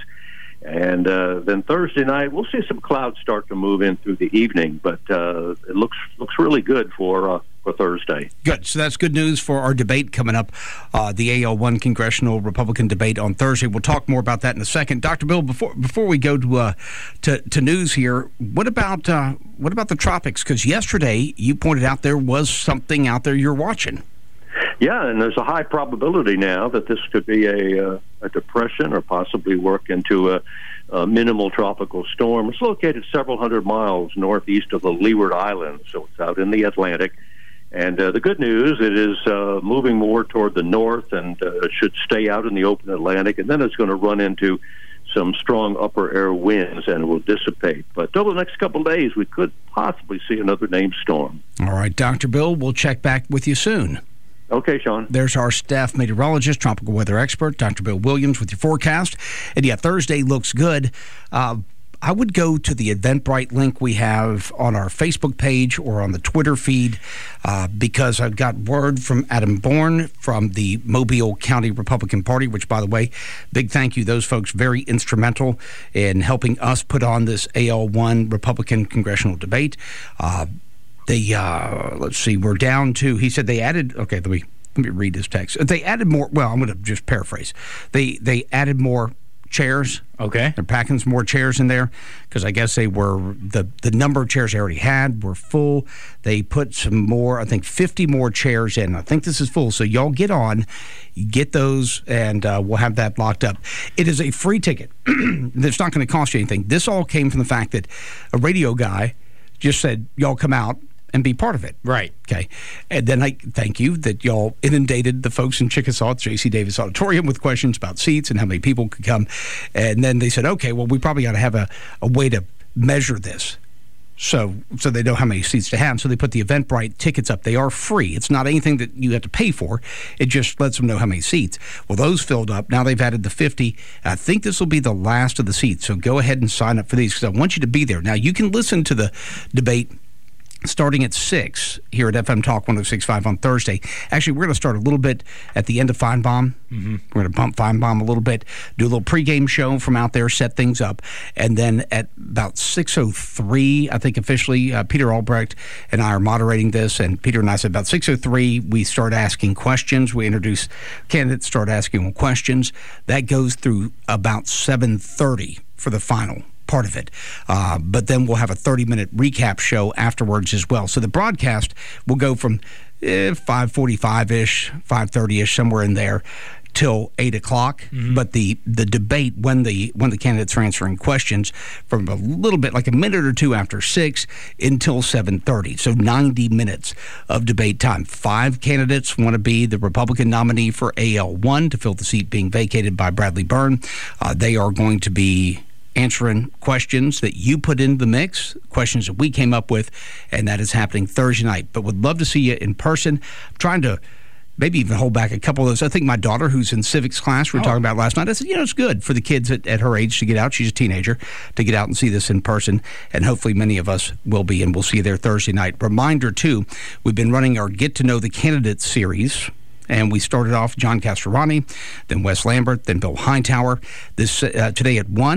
And uh, then Thursday night, we'll see some clouds start to move in through the evening, but uh, it looks looks really good for uh, for Thursday. Good. So that's good news for our debate coming up, uh, the A L one Congressional Republican debate on Thursday. We'll talk more about that in a second. Doctor Bill, before before we go to uh, to, to news here, what about uh, what about the tropics? Because yesterday you pointed out there was something out there you're watching. Yeah, and there's a high probability now that this could be a, uh, a depression or possibly work into a, a minimal tropical storm. It's located several hundred miles northeast of the Leeward Islands, so it's out in the Atlantic. And uh, the good news, it is uh, moving more toward the north and uh, it should stay out in the open Atlantic, and then it's going to run into some strong upper air winds and it will dissipate. But over the next couple of days, we could possibly see another named storm. All right, Doctor Bill, we'll check back with you soon. Okay, Sean. There's our staff meteorologist, tropical weather expert, Doctor Bill Williams, with your forecast. And yeah, Thursday looks good. Uh, I would go to the Eventbrite link we have on our Facebook page or on the Twitter feed uh, because I've got word from Adam Bourne from the Mobile County Republican Party, which, by the way, big thank you. Those folks very instrumental in helping us put on this A L one Republican congressional debate. Uh, They, uh, let's see, we're down to, he said they added, okay, let me let me read this text. They added more, well, I'm going to just paraphrase. They they added more chairs. Okay. They're packing some more chairs in there because I guess they were, the, the number of chairs they already had were full. They put some more, I think fifty more chairs in. I think this is full. So y'all get on, get those, and uh, we'll have that locked up. It is a free ticket. It's not going to cost you anything. This all came from the fact that a radio guy just said, y'all come out and be part of it. Right. Okay. And then I thank you that y'all inundated the folks in Chickasaw at J C Davis Auditorium with questions about seats and how many people could come. And then they said, okay, well, we probably ought to have a, a way to measure this. So so they know how many seats to have. So they put the Eventbrite tickets up. They are free. It's not anything that you have to pay for. It just lets them know how many seats. Well, those filled up. Now they've added the fifty. I think this will be the last of the seats. So go ahead and sign up for these because I want you to be there. Now, you can listen to the debate starting at six here at F M Talk one oh six point five on Thursday. Actually, we're going to start a little bit at the end of Feinbaum. Mm-hmm. We're going to bump Feinbaum a little bit, do a little pregame show from out there, set things up. And then at about six oh three, I think officially, uh, Peter Albrecht and I are moderating this. And Peter and I said about six oh three, we start asking questions. We introduce candidates, start asking them questions. That goes through about seven thirty for the final part of it. Uh, but then we'll have a thirty-minute recap show afterwards as well. So the broadcast will go from eh, five forty-five-ish, five thirty-ish, somewhere in there, till eight o'clock. Mm-hmm. But the, the debate, when the when the candidates are answering questions, from a little bit, like a minute or two after six until seven thirty. So ninety minutes of debate time. Five candidates want to be the Republican nominee for A L one to fill the seat being vacated by Bradley Byrne. Uh, they are going to be answering questions that you put in the mix, questions that we came up with, and that is happening Thursday night. But would love to see you in person. I'm trying to maybe even hold back a couple of those. I think my daughter, who's in civics class, we were oh. talking about last night, I said, you know, it's good for the kids at, at her age to get out. She's a teenager, to get out and see this in person, and hopefully many of us will be, and we'll see you there Thursday night. Reminder, too, we've been running our Get to Know the Candidates series. And we started off John Castorani, then Wes Lambert, then Bill Hightower. This uh, today at one,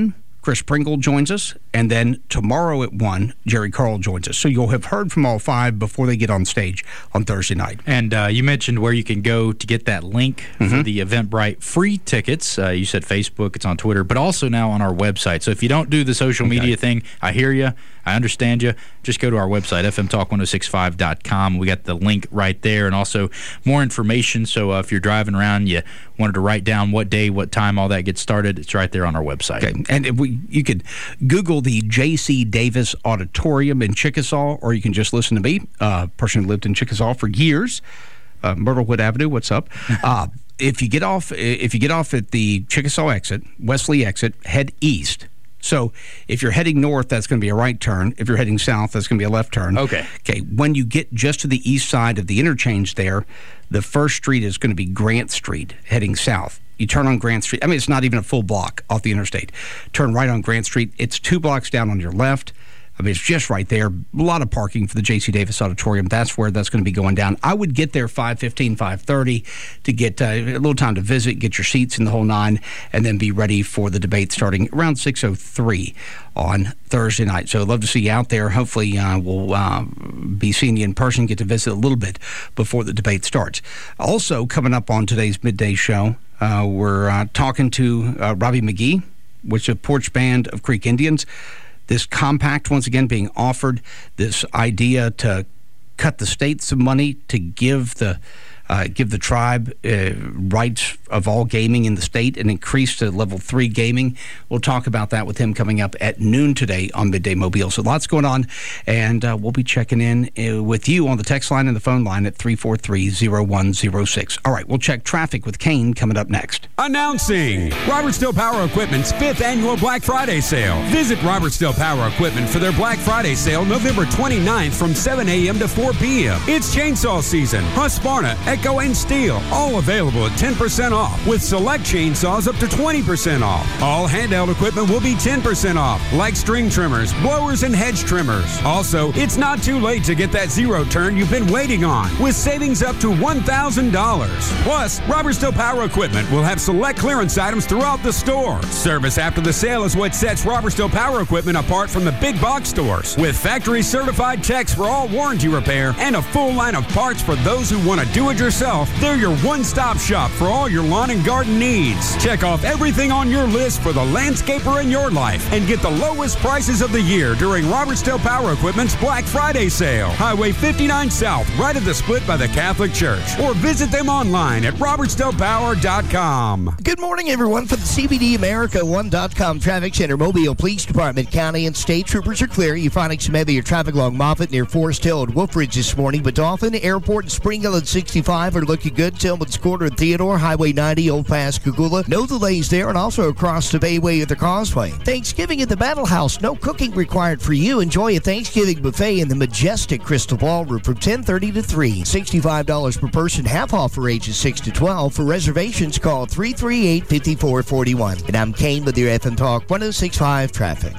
Chris Pringle joins us, and then tomorrow at one, Jerry Carl joins us. So you'll have heard from all five before they get on stage on Thursday night. And uh, you mentioned where you can go to get that link mm-hmm. for the Eventbrite free tickets. Uh, you said Facebook, it's on Twitter, but also now on our website. So if you don't do the social okay. media thing, I hear you, I understand you. Just go to our website, f m talk ten sixty-five dot com. We got the link right there, and also more information. So uh, if you're driving around, you wanted to write down what day, what time, all that gets started, it's right there on our website. Okay. And if we, you could Google the J C Davis Auditorium in Chickasaw, or you can just listen to me, a uh, person who lived in Chickasaw for years. Uh, Myrtlewood Avenue, what's up? Uh, if you get off, if you get off at the Chickasaw exit, Wesley exit, head east. So if you're heading north, that's going to be a right turn. If you're heading south, that's going to be a left turn. Okay. Okay. When you get just to the east side of the interchange there, the first street is going to be Grant Street, heading south. You turn on Grant Street. I mean, it's not even a full block off the interstate. Turn right on Grant Street. It's two blocks down on your left. I mean, it's just right there. A lot of parking for the J C Davis Auditorium. That's where that's going to be going down. I would get there five fifteen, five thirty to get uh, a little time to visit, get your seats in the whole nine, and then be ready for the debate starting around six oh three on Thursday night. So I'd love to see you out there. Hopefully uh, we'll uh, be seeing you in person, get to visit a little bit before the debate starts. Also, coming up on today's midday show, uh, we're uh, talking to uh, Robbie McGee, which is a porch band of Creek Indians. This compact, once again, being offered, this idea to cut the state some money to give the uh, give the tribe uh, rights of all gaming in the state and increase to level three gaming. We'll talk about that with him coming up at noon today on Midday Mobile. So lots going on, and uh, we'll be checking in uh, with you on the text line and the phone line at three four three, zero one zero six. All right, we'll check traffic with Kane coming up next. Announcing Robertsdale Power Equipment's fifth annual Black Friday sale. Visit Robertsdale Power Equipment for their Black Friday sale November twenty-ninth from seven a.m. to four p.m. It's chainsaw season. Husqvarna, Echo, and Steel, all available at ten percent off, with select chainsaws up to twenty percent off. All handheld equipment will be ten percent off, like string trimmers, blowers, and hedge trimmers. Also, it's not too late to get that zero turn you've been waiting on, with savings up to one thousand dollars. Plus, Robertsdale Power Equipment will have select clearance items throughout the store. Service after the sale is what sets Robertsdale Power Equipment apart from the big box stores, with factory certified techs for all warranty repair and a full line of parts for those who want to do it yourself. They're your one-stop shop for all your lawn and garden needs. Check off everything on your list for the landscaper in your life and get the lowest prices of the year during Robertsdale Power Equipment's Black Friday sale. Highway fifty-nine South, right at the split by the Catholic Church. Or visit them online at robertsdale power dot com. Good morning, everyone. For the C B D America one dot com Traffic Center, Mobile Police Department, county, and state troopers are clear. You're finding some heavier traffic along Moffett near Forest Hill and Wolfridge this morning, but Dolphin, Airport, and Spring Hill at sixty-five are looking good. Tillman's Corner and Theodore, Highway ninety, Old Pass, Kagula. No delays there, and also across the Bayway at the Causeway. Thanksgiving at the Battle House. No cooking required for you. Enjoy a Thanksgiving buffet in the majestic Crystal Ballroom from ten thirty to three. sixty-five dollars per person, half off for ages six to twelve. For reservations, call three three eight, five four four one. And I'm Kane with your F M Talk ten sixty-five Traffic.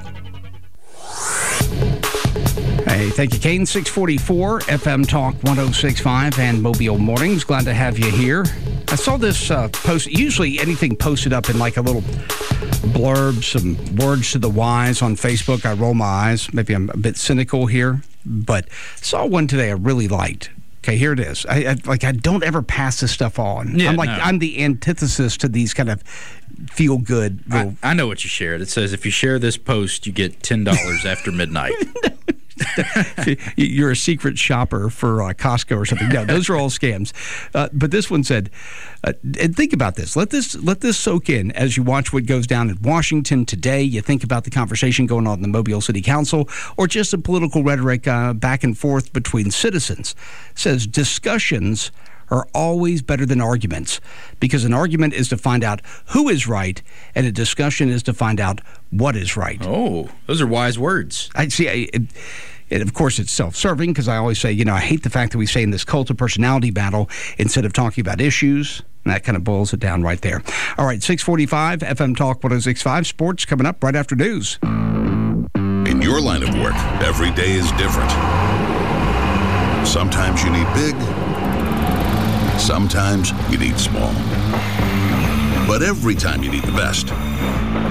Hey, thank you, Kane. six forty-four, F M Talk ten sixty-five and Mobile Mornings. Glad to have you here. I saw this uh, post. Usually anything posted up in like a little blurb, some words to the wise on Facebook. I roll my eyes. Maybe I'm a bit cynical here, but saw one today I really liked. Okay, here it is. I, I like I don't ever pass this stuff on. Yeah, I'm like no. I'm the antithesis to these kind of feel good. I, I know what you shared. It says if you share this post, you get ten dollars after midnight. You're a secret shopper for uh, Costco or something. No, those are all scams. Uh, but this one said, uh, and think about this. Let this let this soak in as you watch what goes down in Washington today. You think about the conversation going on in the Mobile City Council, or just the political rhetoric uh, back and forth between citizens. It says discussions are always better than arguments, because an argument is to find out who is right, and a discussion is to find out what is right. Oh, those are wise words. I see. I, it, And of course, it's self-serving, because I always say, you know, I hate the fact that we say in this cult of personality battle instead of talking about issues. And that kind of boils it down right there. All right, six forty-five, F M Talk ten sixty-five, sports coming up right after news. In your line of work, every day is different. Sometimes you need big. Sometimes you need small. But every time you need the best,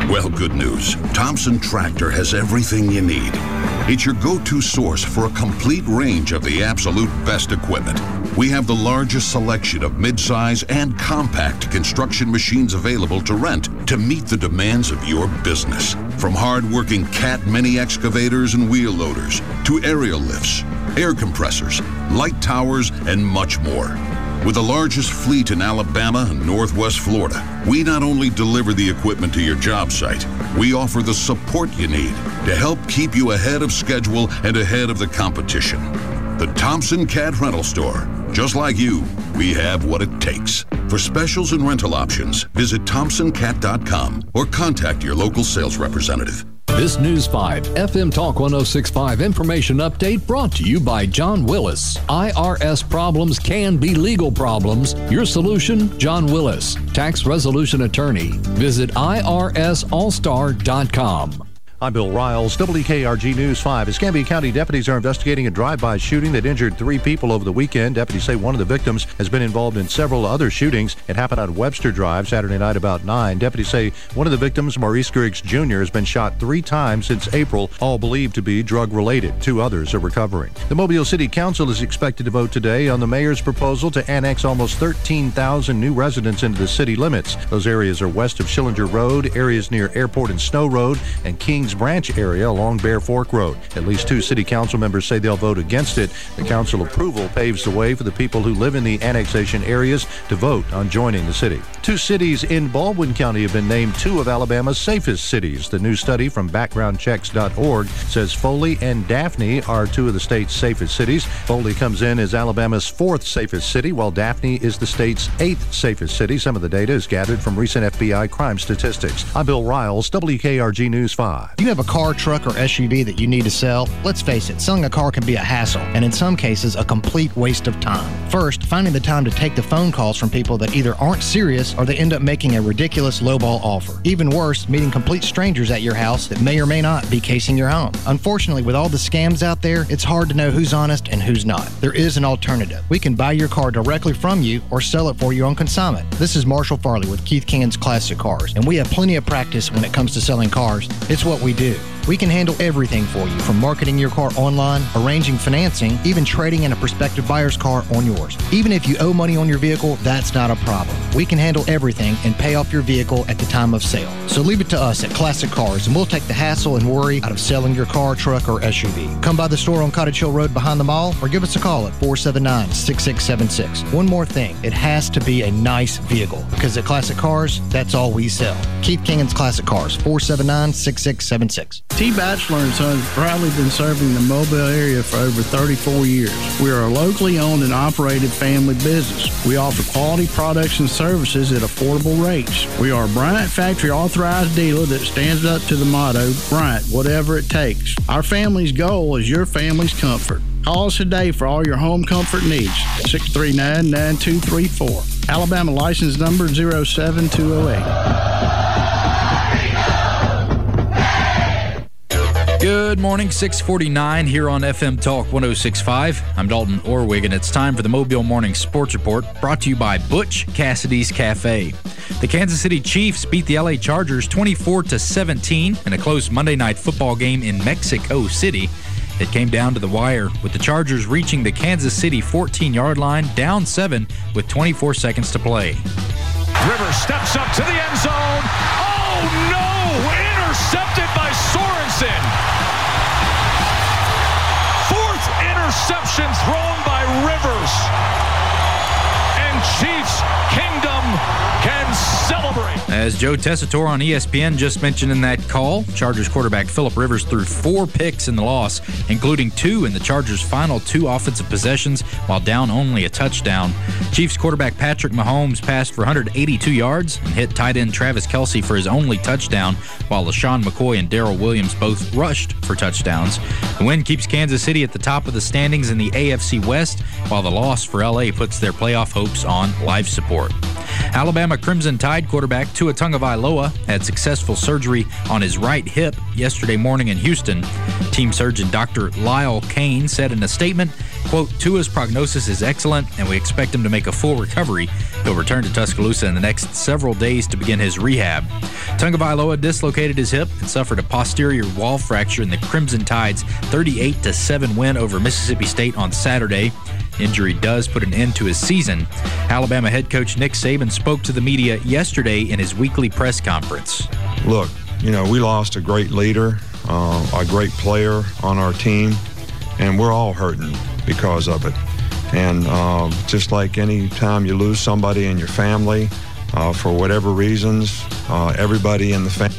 Well, good news. Thompson Tractor has everything you need. It's your go-to source for a complete range of the absolute best equipment. We have the largest selection of mid-size and compact construction machines available to rent to meet the demands of your business. From hard-working Cat mini excavators and wheel loaders to aerial lifts, air compressors, light towers, and much more. With the largest fleet in Alabama and Northwest Florida, we not only deliver the equipment to your job site, we offer the support you need to help keep you ahead of schedule and ahead of the competition. The Thompson Cat Rental Store. Just like you, we have what it takes. For specials and rental options, visit thompson cat dot com or contact your local sales representative. This News five F M Talk one oh six point five information update brought to you by John Willis. I R S problems can be legal problems. Your solution, John Willis, tax resolution attorney. Visit I R S all star dot com. I'm Bill Riles, W K R G News five. Escambia County deputies are investigating a drive-by shooting that injured three people over the weekend. Deputies say one of the victims has been involved in several other shootings. It happened on Webster Drive Saturday night about nine. Deputies say one of the victims, Maurice Griggs Junior, has been shot three times since April, all believed to be drug-related. Two others are recovering. The Mobile City Council is expected to vote today on the mayor's proposal to annex almost thirteen thousand new residents into the city limits. Those areas are west of Schillinger Road, areas near Airport and Snow Road, and Kings Branch area along Bear Fork Road. At least two city council members say they'll vote against it. The council approval paves the way for the people who live in the annexation areas to vote on joining the city. Two cities in Baldwin County have been named two of Alabama's safest cities. The new study from background checks dot org says Foley and Daphne are two of the state's safest cities. Foley comes in as Alabama's fourth safest city, while Daphne is the state's eighth safest city. Some of the data is gathered from recent F B I crime statistics. I'm Bill Riles, W K R G News five. You have a car, truck, or S U V that you need to sell? Let's face it, selling a car can be a hassle, and in some cases, a complete waste of time. First, finding the time to take the phone calls from people that either aren't serious or they end up making a ridiculous lowball offer. Even worse, meeting complete strangers at your house that may or may not be casing your home. Unfortunately, with all the scams out there, it's hard to know who's honest and who's not. There is an alternative. We can buy your car directly from you or sell it for you on consignment. This is Marshall Farley with Keith King's Classic Cars, and we have plenty of practice when it comes to selling cars. It's what we do. We can handle everything for you, from marketing your car online, arranging financing, even trading in a prospective buyer's car on yours. Even if you owe money on your vehicle, that's not a problem. We can handle everything and pay off your vehicle at the time of sale. So leave it to us at Classic Cars, and we'll take the hassle and worry out of selling your car, truck, or S U V. Come by the store on Cottage Hill Road behind the mall, or give us a call at four seven nine, six six seven six. One more thing, it has to be a nice vehicle, because at Classic Cars, that's all we sell. Keith King's Classic Cars, four seven nine, six six seven six. T. Batchelor and Sons has proudly been serving the Mobile area for over thirty-four years. We are a locally owned and operated family business. We offer quality products and services at affordable rates. We are a Bryant Factory authorized dealer that stands up to the motto, Bryant, whatever it takes. Our family's goal is your family's comfort. Call us today for all your home comfort needs. six three nine, nine two three four. Alabama license number zero seven two zero eight. Good morning, six forty-nine here on F M Talk one oh six point five. I'm Dalton Orwig, and it's time for the Mobile Morning Sports Report, brought to you by Butch Cassidy's Cafe. The Kansas City Chiefs beat the L A Chargers twenty-four to seventeen in a close Monday night football game in Mexico City. It came down to the wire, with the Chargers reaching the Kansas City fourteen-yard line, down seven with twenty-four seconds to play. Rivers steps up to the end zone. Oh, no! Intercepted by Sorensen. Fourth interception thrown by Rivers. And Chiefs Kingdom can celebrate. As Joe Tessitore on E S P N just mentioned in that call, Chargers quarterback Phillip Rivers threw four picks in the loss, including two in the Chargers' final two offensive possessions, while down only a touchdown. Chiefs quarterback Patrick Mahomes passed for one hundred eighty-two yards and hit tight end Travis Kelce for his only touchdown, while LaShawn McCoy and Darrell Williams both rushed for touchdowns. The win keeps Kansas City at the top of the standings in the A F C West, while the loss for L A puts their playoff hopes on life support. Alabama Crimson Tide quarterback Tua Tagovailoa had successful surgery on his right hip yesterday morning in Houston. Team surgeon Doctor Lyle Kane said in a statement, quote, Tua's prognosis is excellent, and we expect him to make a full recovery. He'll return to Tuscaloosa in the next several days to begin his rehab. Tagovailoa dislocated his hip and suffered a posterior wall fracture in the Crimson Tide's thirty-eight to seven win over Mississippi State on Saturday. Injury does put an end to his season. Alabama head coach Nick Saban spoke to the media yesterday in his weekly press conference. Look, you know, we lost a great leader, uh, a great player on our team, and we're all hurting because of it. And um, just like any time you lose somebody in your family, uh, for whatever reasons, uh, everybody in the family.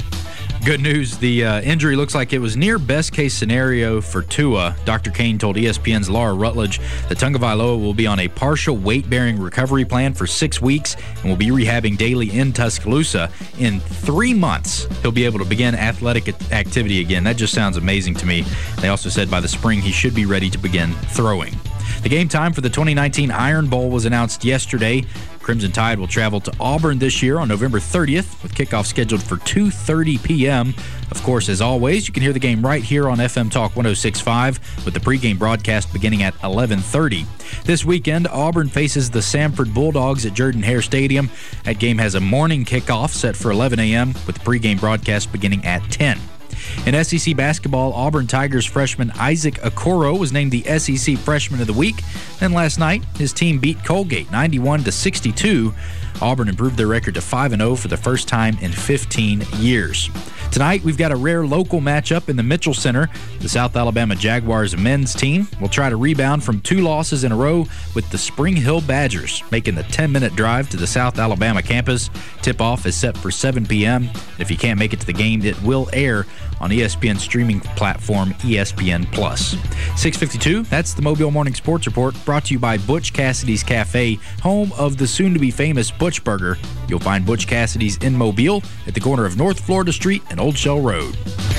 Good news, the uh, injury looks like it was near best-case scenario for Tua. Doctor Kane told E S P N's Laura Rutledge that Tagovailoa will be on a partial weight-bearing recovery plan for six weeks and will be rehabbing daily in Tuscaloosa. In three months, he'll be able to begin athletic activity again. That just sounds amazing to me. They also said by the spring he should be ready to begin throwing. The game time for the twenty nineteen Iron Bowl was announced yesterday. Crimson Tide will travel to Auburn this year on November thirtieth, with kickoff scheduled for two thirty p.m. Of course, as always, you can hear the game right here on F M Talk one oh six point five, with the pregame broadcast beginning at eleven thirty. This weekend, Auburn faces the Samford Bulldogs at Jordan-Hare Stadium. That game has a morning kickoff set for eleven a.m., with the pregame broadcast beginning at ten. In S E C basketball, Auburn Tigers freshman Isaac Okoro was named the S E C Freshman of the Week. Then last night, his team beat Colgate ninety-one to sixty-two. Auburn improved their record to five and oh for the first time in fifteen years. Tonight, we've got a rare local matchup in the Mitchell Center. The South Alabama Jaguars men's team will try to rebound from two losses in a row with the Spring Hill Badgers, making the ten-minute drive to the South Alabama campus. Tip-off is set for seven p.m. If you can't make it to the game, it will air on E S P N streaming platform E S P N Plus. six fifty-two, that's the Mobile Morning Sports Report, brought to you by Butch Cassidy's Cafe, home of the soon-to-be-famous Butch Burger. You'll find Butch Cassidy's in Mobile at the corner of North Florida Street and Old Shell Road.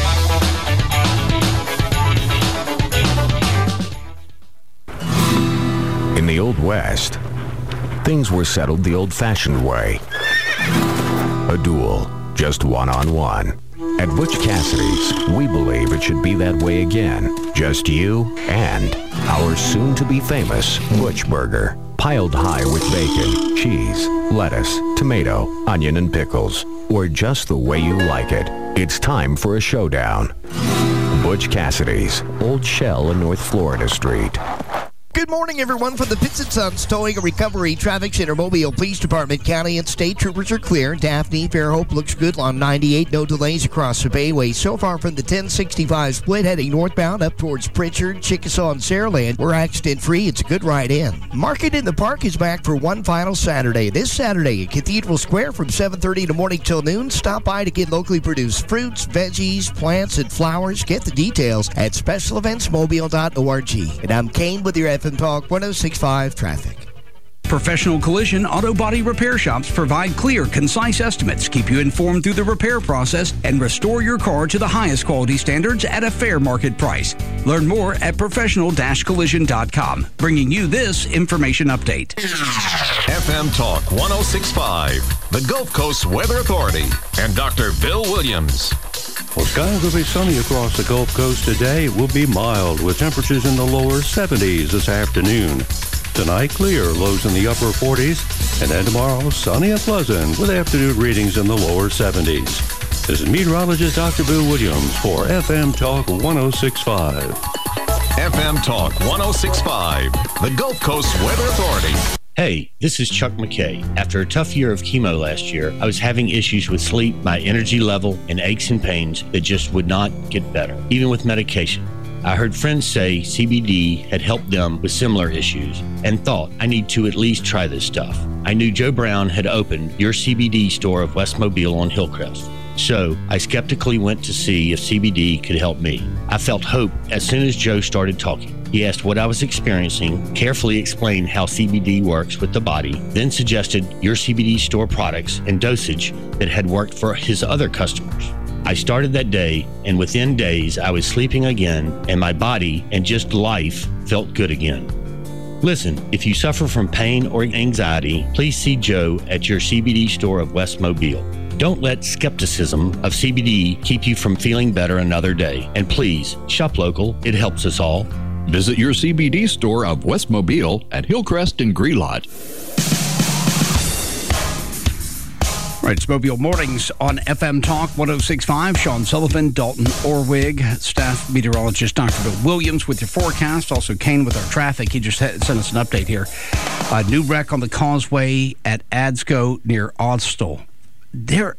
In the Old West, things were settled the old-fashioned way. A duel, just one-on-one. At Butch Cassidy's, we believe it should be that way again. Just you and our soon-to-be-famous Butch Burger. Piled high with bacon, cheese, lettuce, tomato, onion, and pickles. Or just the way you like it. It's time for a showdown. Butch Cassidy's, Old Shell and North Florida Street. Good morning, everyone. From the Pitts and Sons Towing and Recovery Traffic Center, Mobile Police Department, County and State Troopers are clear. Daphne, Fairhope looks good on ninety-eight. No delays across the Bayway. So far from the ten sixty-five split heading northbound up towards Pritchard, Chickasaw, and Saraland, we're accident-free. It's a good ride in. Market in the Park is back for one final Saturday. This Saturday at Cathedral Square from seven thirty in the morning till noon. Stop by to get locally produced fruits, veggies, plants, and flowers. Get the details at special events mobile dot org. And I'm Kane with your F M Talk one oh six point five traffic. Professional Collision Auto Body Repair Shops provide clear, concise estimates, keep you informed through the repair process, and restore your car to the highest quality standards at a fair market price. Learn more at professional collision dot com, bringing you this information update. F M Talk one oh six point five, the Gulf Coast Weather Authority, and Doctor Bill Williams. Well, skies will be sunny across the Gulf Coast today. It will be mild with temperatures in the lower seventies this afternoon. Tonight, clear, lows in the upper forties. And then tomorrow, sunny and pleasant with afternoon readings in the lower seventies. This is meteorologist Doctor Bill Williams for F M Talk one oh six point five. F M Talk one oh six point five, the Gulf Coast Weather Authority. Hey, this is Chuck McKay. After a tough year of chemo last year, I was having issues with sleep, my energy level, and aches and pains that just would not get better, even with medication. I heard friends say C B D had helped them with similar issues and thought I need to at least try this stuff. I knew Joe Brown had opened your C B D store of West Mobile on Hillcrest. So I skeptically went to see if C B D could help me. I felt hope as soon as Joe started talking. He asked what I was experiencing, carefully explained how C B D works with the body, then suggested your C B D store products and dosage that had worked for his other customers. I started that day, and within days, I was sleeping again, and my body and just life felt good again. Listen, if you suffer from pain or anxiety, please see Joe at your C B D store of West Mobile. Don't let skepticism of C B D keep you from feeling better another day. And please, shop local. It helps us all. Visit your C B D store of West Mobile at Hillcrest and Grelot. All right, it's Mobile Mornings on F M Talk one oh six point five. Sean Sullivan, Dalton Orwig, staff meteorologist Doctor Bill Williams with your forecast. Also, Kane with our traffic. He just had, sent us an update here. A new wreck on the causeway at Adsco near Austell. There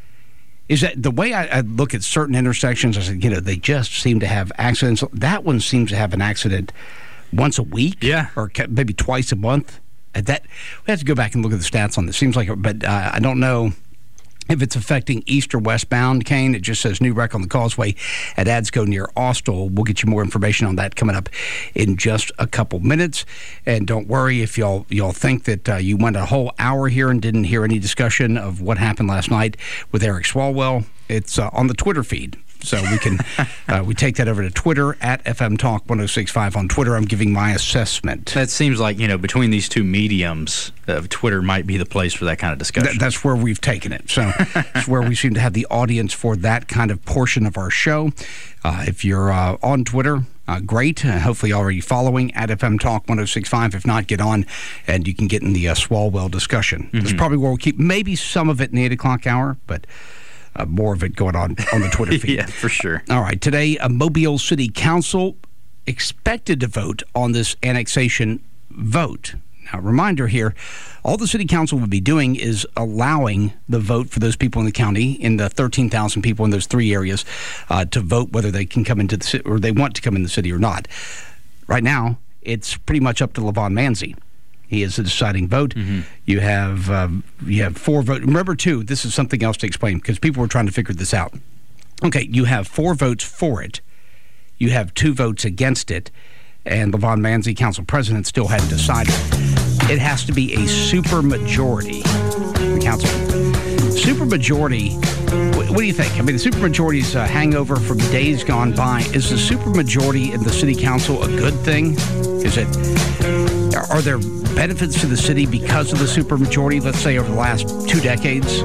is that the way I, I look at certain intersections. I said, you know, they just seem to have accidents. That one seems to have an accident once a week, yeah, or maybe twice a month. That we have to go back and look at the stats on this. Seems like, but uh, I don't know if it's affecting east or westbound, Kane. It just says new wreck on the causeway at Adsco near Austell. We'll get you more information on that coming up in just a couple minutes. And don't worry if y'all y'all think that uh, you went a whole hour here and didn't hear any discussion of what happened last night with Eric Swalwell. It's uh, on the Twitter feed. So we can uh, we take that over to Twitter at F M Talk one oh six point five on Twitter. I'm giving my assessment. That seems like, you know, between these two mediums, uh, Twitter might be the place for that kind of discussion. Th- that's where we've taken it. So it's where we seem to have the audience for that kind of portion of our show. Uh, if you're uh, on Twitter, uh, great. Uh, hopefully already following at F M Talk one oh six point five. If not, get on and you can get in the uh, Swalwell discussion. Mm-hmm. That's probably where we'll keep maybe some of it in the eight o'clock hour, but Uh, more of it going on on the Twitter feed. Yeah, for sure. All right. Today, a Mobile City Council expected to vote on this annexation vote. Now, reminder here, all the City Council would be doing is allowing the vote for those people in the county, in the thirteen thousand people in those three areas, uh, to vote whether they can come into the city or they want to come in the city or not. Right now, it's pretty much up to Levon Manzi. He is the deciding vote. Mm-hmm. You have um, you have four votes. Remember, too, this is something else to explain because people were trying to figure this out. Okay, you have four votes for it. You have two votes against it. And Levon Manzi, council president, still hadn't decided. It has to be a super majority in the council. Super majority, what, what do you think? I mean, the super majority's a hangover from days gone by. Is the super majority in the city council a good thing? Is it... Are there benefits to the city because of the supermajority, let's say, over the last two decades?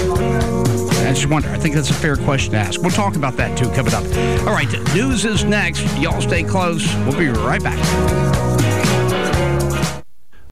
I just wonder. I think that's a fair question to ask. We'll talk about that, too, coming up. All right, news is next. Y'all stay close. We'll be right back.